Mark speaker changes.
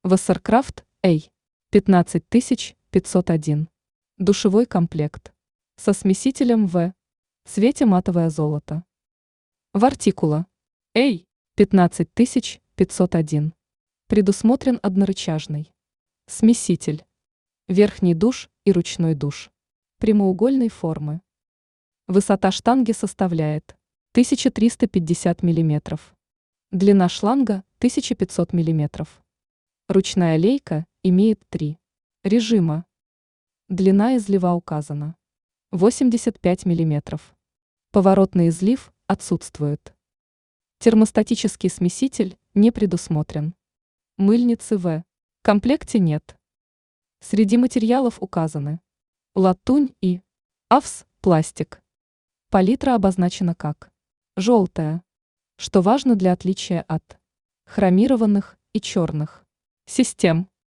Speaker 1: Вассеркрафт A 15501. Душевой комплект. Со смесителем В. Цвете матовое золото. Вартикула A 15501. Предусмотрен однорычажный смеситель. Верхний душ и ручной душ. Прямоугольной формы. Высота штанги составляет 1350 мм. Длина шланга 1500 мм. Ручная лейка имеет 3 режима. Длина излива указана 85 мм. Поворотный излив отсутствует. Термостатический смеситель не предусмотрен. Мыльницы В. В комплекте нет. Среди материалов указаны латунь и АВС пластик. Палитра обозначена как желтая, что важно для отличия от хромированных и черных систем.